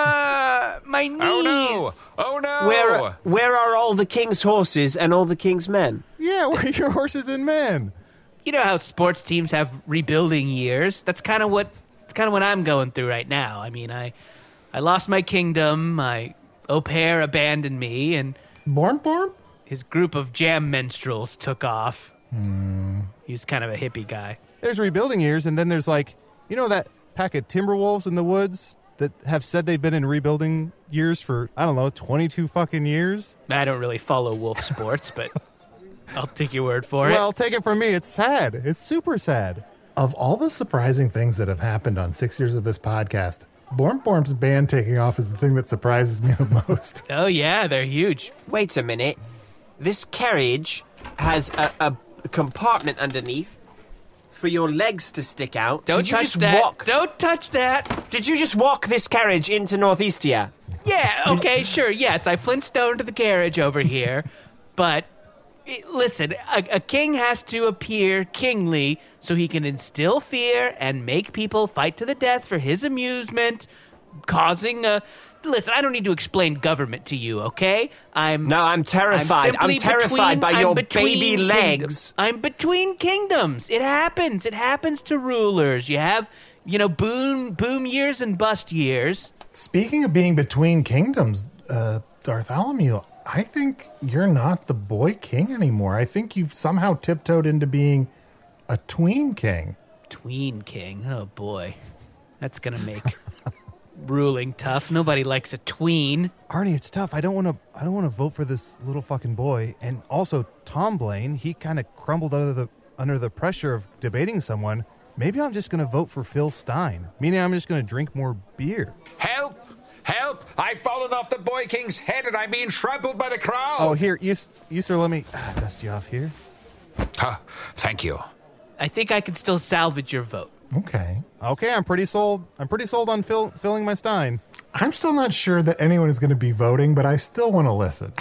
Uh, my knees! Oh no! Oh no! Where, where are all the king's horses and all the king's men? Yeah, where are your horses and men? You know how sports teams have rebuilding years? That's kind of what that's kind of what I'm going through right now. I mean, I I lost my kingdom, my au pair abandoned me, and Born, born? his group of jam minstrels took off. Hmm. He was kind of a hippie guy. There's rebuilding years, and then there's like, you know that pack of timber wolves in the woods that have said they've been in rebuilding years for, I don't know, twenty-two fucking years? I don't really follow wolf sports, but I'll take your word for it. Well, take it from me, it's sad. It's super sad. Of all the surprising things that have happened on six years of this podcast, Born Borm's band taking off is the thing that surprises me the most. Oh, yeah, they're huge. Wait a minute. This carriage has a, a compartment underneath for your legs to stick out. Don't Did you touch just that. walk? Don't touch that. Did you just walk this carriage into Northeastia? Yeah, okay, sure, yes. I Flintstone to the carriage over here, but it, listen, a, a king has to appear kingly so he can instill fear and make people fight to the death for his amusement, causing a... Listen, I don't need to explain government to you, okay? I'm No, I'm terrified. I'm, I'm terrified between, by I'm your between baby kingdoms. legs. I'm between kingdoms. It happens. It happens to rulers. You have, you know, boom, boom years and bust years. Speaking of being between kingdoms, uh, Bartholomew, I think you're not the boy king anymore. I think you've somehow tiptoed into being a tween king. Tween king. Oh, boy. That's going to make ruling tough. Nobody likes a tween. Arnie, it's tough. I don't want to. I don't want to vote for this little fucking boy. And also, Tom Blaine, he kind of crumbled under the under the pressure of debating someone. Maybe I'm just going to vote for Phil Stein. Meaning, I'm just going to drink more beer. Help! Help! I've fallen off the boy king's head and I'm being trampled by the crowd. Oh, here, you, you sir, let me ah, dust you off here. Huh, thank you. I think I can still salvage your vote. Okay. Okay, I'm pretty sold. I'm pretty sold on fill, filling my stein. I'm still not sure that anyone is going to be voting, but I still want to listen.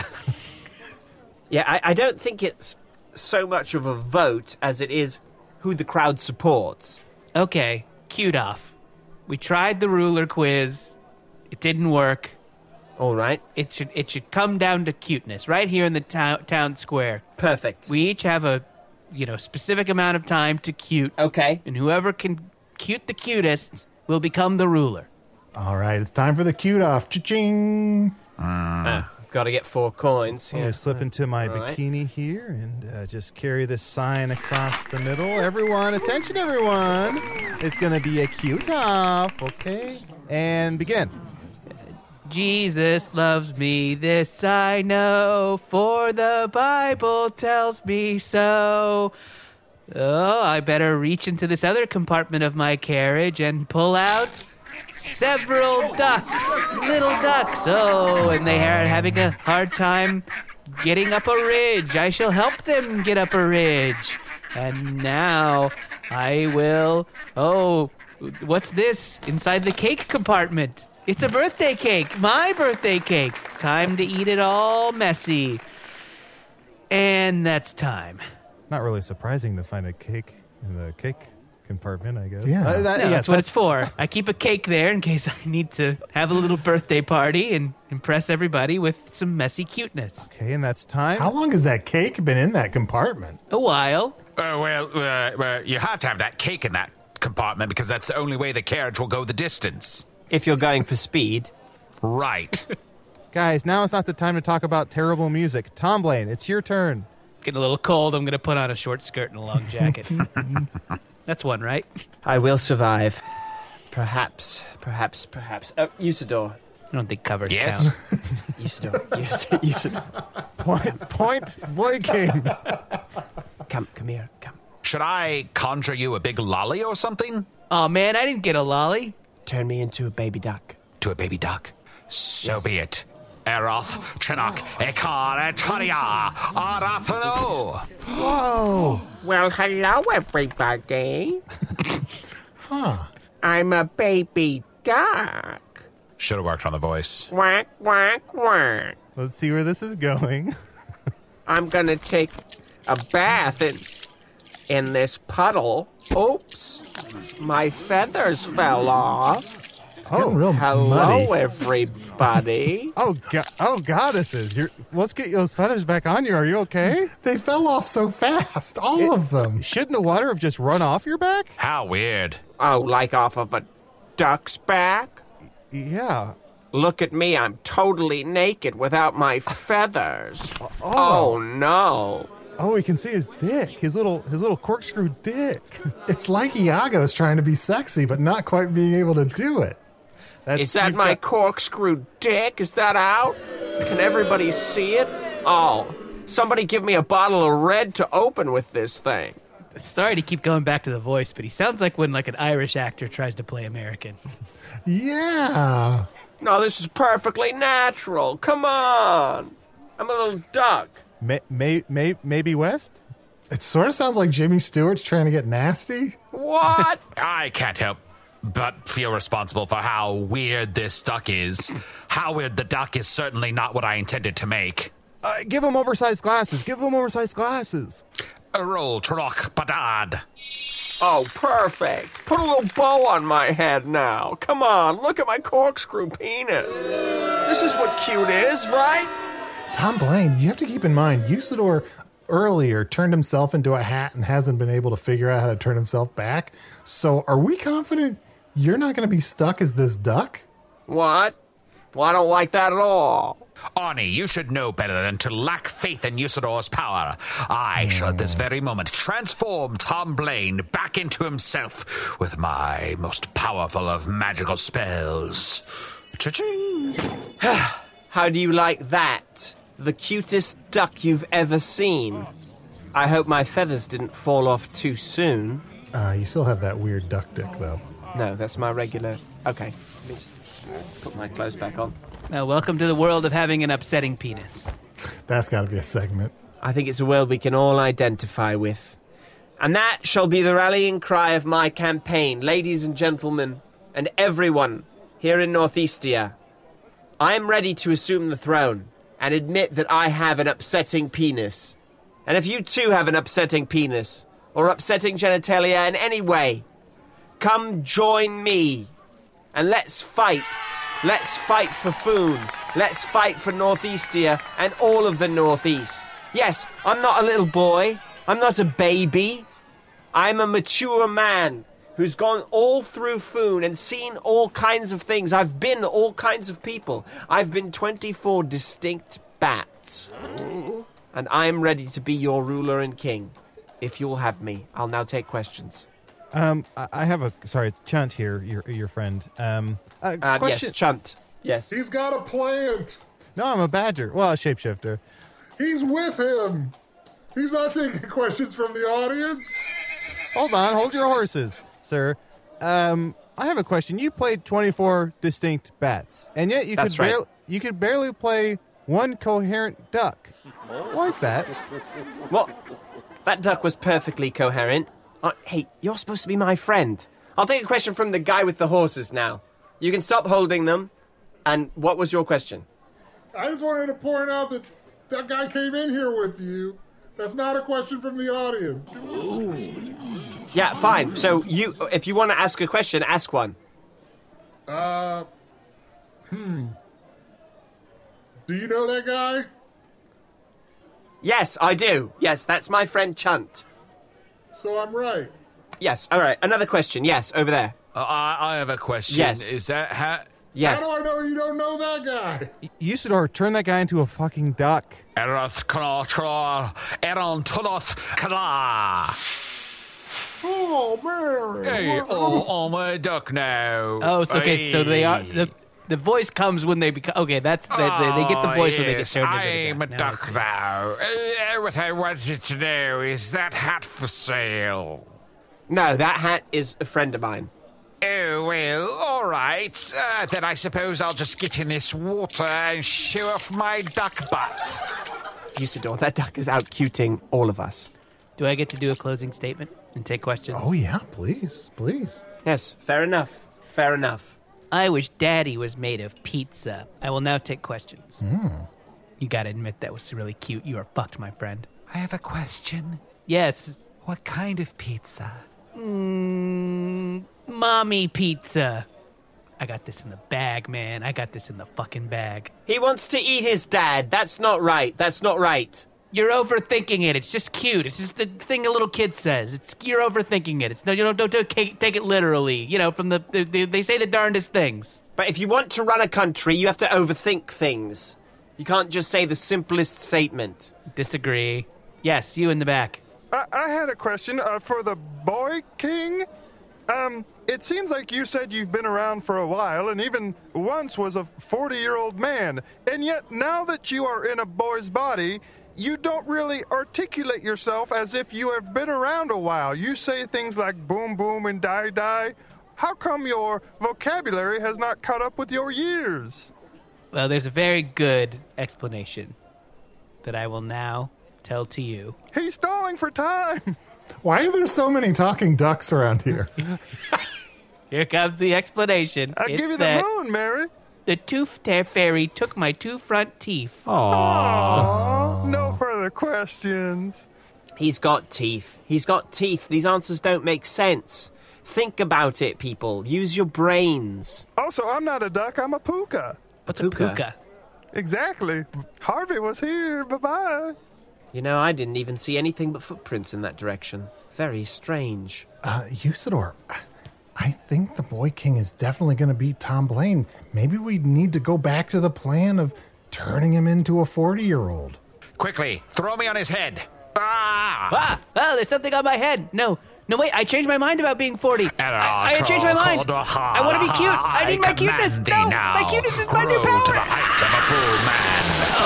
Yeah, I, I don't think it's so much of a vote as it is who the crowd supports. Okay, cued off. We tried the ruler quiz. It didn't work. All right. It should it should come down to cuteness right here in the town town square. Perfect. We each have a, you know, specific amount of time to cute. Okay. And whoever can cute the cutest will become the ruler. All right, it's time for the cute off. Cha-ching! Ah, I've got to get four coins. I'm Yeah. going to slip into my All right. bikini here and uh, just carry this sign across the middle. Everyone, attention, everyone. It's going to be a cute off, okay? And begin. Jesus loves me, this I know, for the Bible tells me so. Oh, I better reach into this other compartment of my carriage and pull out several ducks, little ducks. Oh, and they are having a hard time getting up a ridge. I shall help them get up a ridge. And now I will, oh, What's this inside the cake compartment? It's a birthday cake. My birthday cake. Time to eat it all messy. And that's time. Not really surprising to find a cake in the cake compartment, I guess. Yeah. Uh, that- No, yes, that's what it's for. I keep a cake there in case I need to have a little birthday party and impress everybody with some messy cuteness. Okay, and that's time. How long has that cake been in that compartment? A while. Uh, well, uh, well, you have to have that cake in that compartment because that's the only way the carriage will go the distance. If you're going for speed. Right. Guys, now is not the time to talk about terrible music. Tom Blaine, it's your turn. Getting a little cold. I'm going to put on a short skirt and a long jacket. That's one, right? I will survive. Perhaps, perhaps, perhaps. Oh, Usador. I don't think covers Yes. count. Usador. Us- Usador. Point, point blanking. Come, come here. Come. Should I conjure you a big lolly or something? Oh, man, I didn't get a lolly. Turn me into a baby duck. To a baby duck? So be it. Eroth, Chinook, Ekar, Etoria, Arapano. Whoa. Well, hello, everybody. Huh. I'm a baby duck. Should have worked on the voice. Quack, quack, quack. Let's see where this is going. I'm gonna take a bath in, in this puddle. Oops. My feathers fell off. Oh, real Hello, muddy. everybody. Oh, go- oh, goddesses. You're, let's get those feathers back on you. Are you okay? They fell off so fast, all of them. Shouldn't the water have just run off your back? How weird. Oh, like off of a duck's back? Yeah. Look at me, I'm totally naked without my feathers. Oh, no. Oh, we can see his dick. His little his little corkscrew dick. It's like Iago's trying to be sexy, but not quite being able to do it. That's, Is that you've my got- corkscrew dick? Is that out? Can everybody see it? Oh, somebody give me a bottle of red to open with this thing. Sorry to keep going back to the voice, but he sounds like when like an Irish actor tries to play American. Yeah. No, this is perfectly natural. Come on. I'm a little duck. May, may, may, maybe West? It sort of sounds like Jimmy Stewart's trying to get nasty. What? I can't help but feel responsible for how weird this duck is. How weird the duck is certainly not what I intended to make. Uh, give him oversized glasses. Give him oversized glasses. A roll, Turok Badad. Oh, perfect. Put a little bow on my head now. Come on, look at my corkscrew penis. This is what cute is, right? Tom Blaine, you have to keep in mind, Usador earlier turned himself into a hat and hasn't been able to figure out how to turn himself back. So are we confident you're not going to be stuck as this duck? What? Well, I don't like that at all. Arnie, you should know better than to lack faith in Usador's power. I shall at this very moment transform Tom Blaine back into himself with my most powerful of magical spells. Cha-ching! How do you like that? The cutest duck you've ever seen. I hope my feathers didn't fall off too soon. Uh, you still have that weird duck dick, though. No, that's my regular... Okay, let me just put my clothes back on. Now, welcome to the world of having an upsetting penis. That's got to be a segment. I think it's a world we can all identify with. And that shall be the rallying cry of my campaign, ladies and gentlemen, and everyone here in Northeastia. I am ready to assume the throne and admit that I have an upsetting penis. And if you too have an upsetting penis, or upsetting genitalia in any way, come join me, and let's fight. Let's fight for Foon. Let's fight for Northeastia and all of the Northeast. Yes, I'm not a little boy. I'm not a baby. I'm a mature man who's gone all through Foon and seen all kinds of things. I've been all kinds of people. I've been twenty-four distinct bats. And I'm ready to be your ruler and king. If you'll have me, I'll now take questions. Um, I I have a... Sorry, it's Chunt here, your your friend. Um, uh, Uh, question. yes, Chunt. Yes. He's got a plant. No, I'm a badger. Well, a shapeshifter. He's with him. He's not taking questions from the audience. Hold on, hold your horses, sir. Um, I have a question. You played twenty-four distinct bats, and yet you That's could right. barely you could barely play one coherent duck. Why is that? Well, that duck was perfectly coherent. Uh, hey, you're supposed to be my friend. I'll take a question from the guy with the horses now. You can stop holding them. And what was your question? I just wanted to point out that that guy came in here with you. That's not a question from the audience. Yeah, fine. So you, if you want to ask a question, ask one. Uh, hmm. Do you know that guy? Yes, I do. Yes, that's my friend Chunt. So I'm right. Yes, all right. Another question. Yes, over there. Uh, I, I have a question. Yes. Is that how... Yes. How do I know you don't know that guy? Usador, turn that guy into a fucking duck. Eroth Kra Kra Eron Tuloth Kla. Oh, Mary. Hey, oh, I'm a duck now. Oh, it's okay. Hey. So they are the the voice comes when they become. Okay, that's the, they, they get the voice Oh, when they get yes, turned into I'm the a duck. duck now. Uh, what I wanted to know is that hat for sale? No, that hat is a friend of mine. Oh, well, all right. Uh, then I suppose I'll just get in this water and show off my duck butt. Usador, that duck is out cuting all of us. Do I get to do a closing statement and take questions? Oh, yeah, please, please. Yes, fair enough. Fair enough. I wish Daddy was made of pizza. I will now take questions. Mm. You gotta admit that was really cute. You are fucked, my friend. I have a question. Yes. What kind of pizza? Mmm, mommy pizza. I got this in the bag, man. I got this in the fucking bag. He wants to eat his dad. That's not right. That's not right. You're overthinking it. It's just cute. It's just the thing a little kid says. It's you're overthinking it. It's no, you don't don't, don't take, take it literally. You know, from the, the, the they say the darndest things. But if you want to run a country, you have to overthink things. You can't just say the simplest statement. Disagree. Yes, you in the back. I, I had a question uh, for the boy king. Um, it seems like you said you've been around for a while and even once was a forty-year-old man. And yet now that you are in a boy's body, you don't really articulate yourself as if you have been around a while. You say things like boom, boom, and die, die. How come your vocabulary has not caught up with your years? Well, there's a very good explanation that I will now tell to you. He's stalling for time. Why are there so many talking ducks around here? Here comes the explanation. I'll It's give you the that moon, Mary. The tooth ta- fairy took my two front teeth. Aww. No further questions. He's got teeth. He's got teeth. These answers don't make sense. Think about it, people. Use your brains. Also, I'm not a duck. I'm a puka. What's a puka? puka? Exactly. Harvey was here. Bye-bye. You know, I didn't even see anything but footprints in that direction. Very strange. Uh, Usador, I think the Boy King is definitely going to beat Tom Blaine. Maybe we need to go back to the plan of turning him into a forty-year-old. Quickly, throw me on his head. Ah! Ah! Oh, there's something on my head. No. No, wait, I changed my mind about being forty. I, I changed my mind. I want to be cute. I need my cuteness. No, now. my cuteness is my new Grow power. to the height of a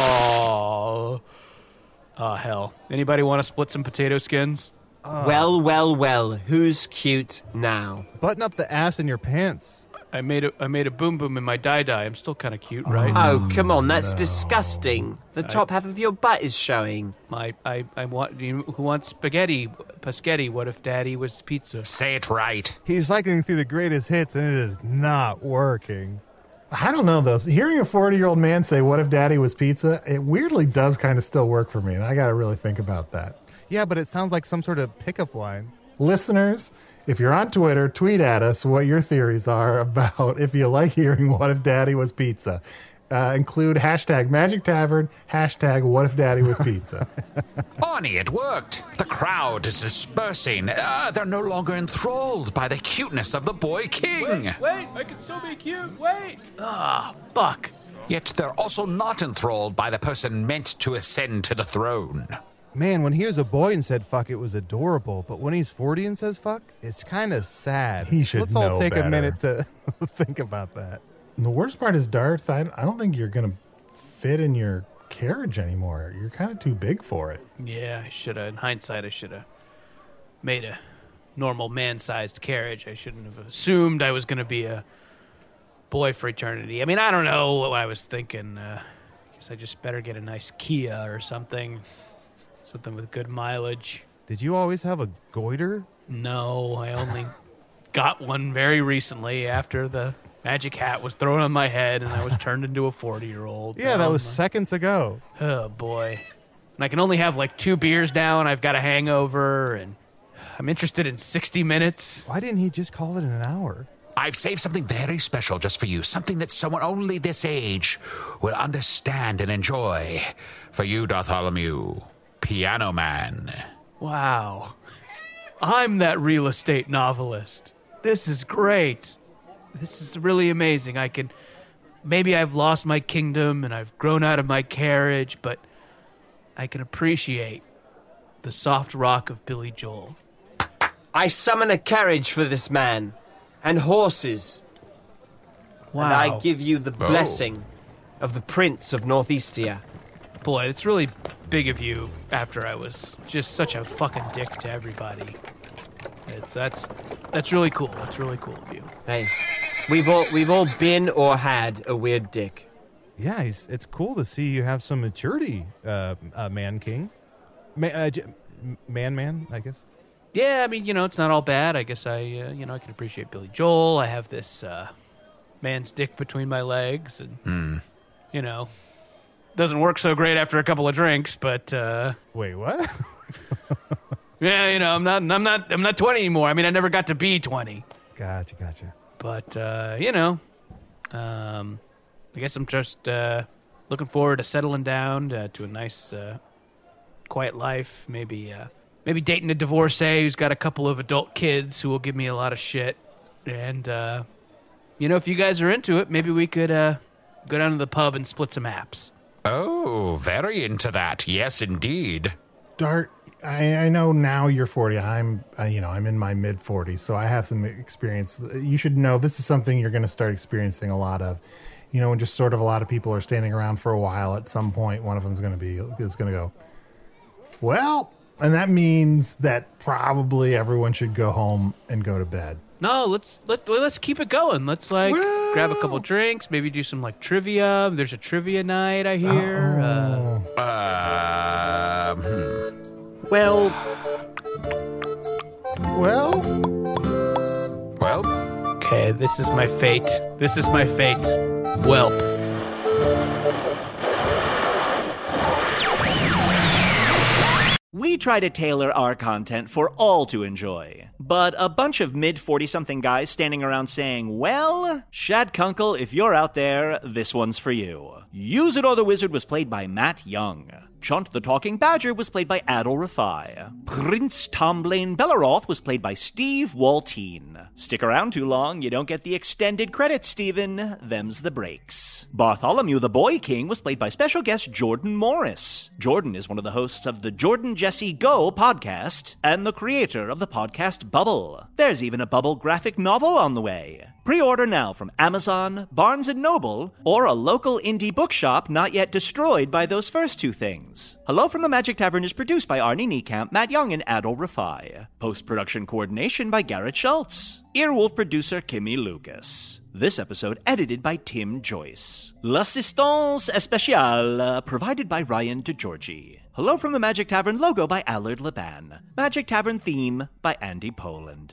full man. Oh. Oh, hell. Anybody want to split some potato skins? Uh, well, well, well. Who's cute now? Button up the ass in your pants. I made a I made a boom boom in my dye-dye. I'm still kind of cute, right? Oh, come on. That's no. disgusting. The I, top half of your butt is showing. I, I, I want... You know, who wants spaghetti? Paschetti. What if Daddy was pizza? Say it right. He's cycling through the greatest hits, and it is not working. I don't know, though. Hearing a forty-year-old man say, what if Daddy was pizza, it weirdly does kind of still work for me, and I got to really think about that. Yeah, but it sounds like some sort of pickup line. Listeners, if you're on Twitter, tweet at us what your theories are about if you like hearing what if Daddy was pizza. Uh, include hashtag Magic Tavern, hashtag what if Daddy was pizza. Arnie, it worked. The crowd is dispersing. Uh, they're no longer enthralled by the cuteness of the Boy King. Wait, wait, I can still be cute. Wait. Ah, oh, fuck. Yet they're also not enthralled by the person meant to ascend to the throne. Man, when he was a boy and said fuck, it was adorable. But when he's forty and says fuck, it's kind of sad. He should Let's know all take better. a minute to think about that. The worst part is, Darth, I, I don't think you're going to fit in your carriage anymore. You're kind of too big for it. Yeah, I should have. In hindsight, I should have made a normal man-sized carriage. I shouldn't have assumed I was going to be a boy for eternity. I mean, I don't know what I was thinking. Uh, I guess I just better get a nice Kia or something. Something with good mileage. Did you always have a goiter? No, I only got one very recently after the magic hat was thrown on my head and I was turned into a forty-year-old. Yeah, that was my... seconds ago. Oh, boy. And I can only have like two beers now, and I've got a hangover, and I'm interested in sixty minutes. Why didn't he just call it an hour? I've saved something very special just for you, something that someone only this age will understand and enjoy. For you, Bartholomew, Piano Man. Wow. I'm that real estate novelist. This is great. This is really amazing. I can... Maybe I've lost my kingdom and I've grown out of my carriage, but I can appreciate the soft rock of Billy Joel. I summon a carriage for this man, and horses. Wow. And I give you the blessing oh. of the Prince of Northeastia. Boy, it's really big of you after I was just such a fucking dick to everybody. It's that's that's really cool. That's really cool of you. Hey, we've all we've all been or had a weird dick. Yeah, he's, it's cool to see you have some maturity, uh, uh, Man King. Ma- uh, j- man, man, I guess. Yeah, I mean, you know, it's not all bad. I guess I, uh, you know, I can appreciate Billy Joel. I have this uh, man's dick between my legs, and mm. you know, doesn't work so great after a couple of drinks. But uh, wait, what? Yeah, you know, I'm not, I'm not, I'm not twenty anymore. I mean, I never got to be twenty. Gotcha, gotcha. But uh, you know, um, I guess I'm just uh, looking forward to settling down uh, to a nice, uh, quiet life. Maybe, uh, maybe dating a divorcee who's got a couple of adult kids who will give me a lot of shit. And uh, you know, if you guys are into it, maybe we could uh, go down to the pub and split some apps. Oh, very into that. Yes, indeed. Dart, I, I know now you're forty. I'm, uh, you know, I'm in my mid forties, so I have some experience. You should know this is something you're going to start experiencing a lot of. You know, when just sort of a lot of people are standing around for a while, at some point, one of them is going to be is going to go, well, and that means that probably everyone should go home and go to bed. No, let's let let's keep it going. Let's like well, grab a couple drinks, maybe do some like trivia. There's a trivia night, I hear. Uh, uh, hmm. Well, well, well. Okay, this is my fate. This is my fate. Welp. We try to tailor our content for all to enjoy. But a bunch of mid forty-something guys standing around saying, well, Shad Kunkel, if you're out there, this one's for you. Use It or the Wizard was played by Matt Young. Chunt the Talking Badger was played by Adol Rafai. Prince Tomblane Belleroth was played by Steve Waltine. Stick around too long, you don't get the extended credits, Steven. Them's the breaks. Bartholomew the Boy King was played by special guest Jordan Morris. Jordan is one of the hosts of the Jordan Jesse Go podcast and the creator of the podcast Bubble. There's even a Bubble graphic novel on the way. Pre-order now from Amazon, Barnes and Noble, or a local indie bookshop not yet destroyed by those first two things. Hello from the Magic Tavern is produced by Arnie Niekamp, Matt Young, and Adol Rafai. Post-production coordination by Garrett Schultz. Earwolf producer Kimmy Lucas. This episode edited by Tim Joyce. L'assistance spéciale provided by Ryan DeGiorgi. Hello from the Magic Tavern logo by Allard Laban. Magic Tavern theme by Andy Poland.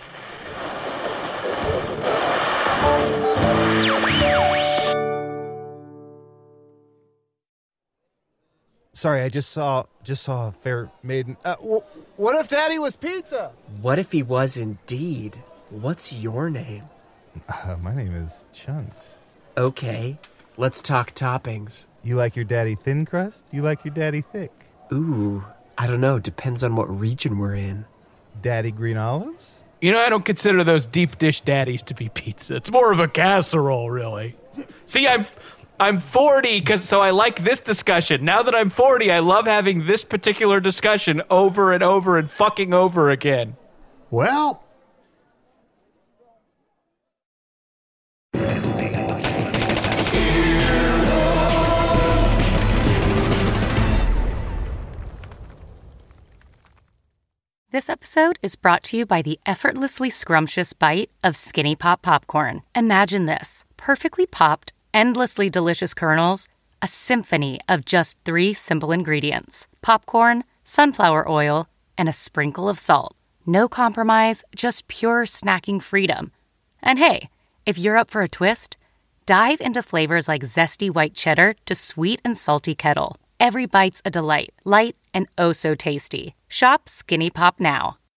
Sorry, I just saw just saw a fair maiden. Uh, w- what if Daddy was pizza? What if he was indeed? What's your name? Uh, my name is Chunt. Okay, let's talk toppings. You like your daddy thin crust? You like your daddy thick? Ooh, I don't know. Depends on what region we're in. Daddy green olives? You know, I don't consider those deep dish daddies to be pizza. It's more of a casserole, really. See, I'm I'm forty, cause, so I like this discussion. Now that I'm forty, I love having this particular discussion over and over and fucking over again. Well... This episode is brought to you by the effortlessly scrumptious bite of Skinny Pop Popcorn. Imagine this. Perfectly popped, endlessly delicious kernels, a symphony of just three simple ingredients. Popcorn, sunflower oil, and a sprinkle of salt. No compromise, just pure snacking freedom. And hey, if you're up for a twist, dive into flavors like zesty white cheddar to sweet and salty kettle. Every bite's a delight, light and oh so tasty. Shop Skinny Pop now.